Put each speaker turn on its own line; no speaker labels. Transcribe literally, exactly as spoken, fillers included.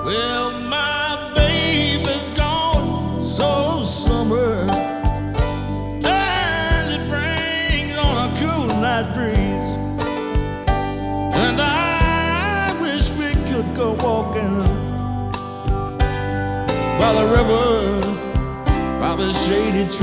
Well, my baby's gone so summer, and it brings on a cool night breeze, and I wish we could go walking by the river, by the shady tree.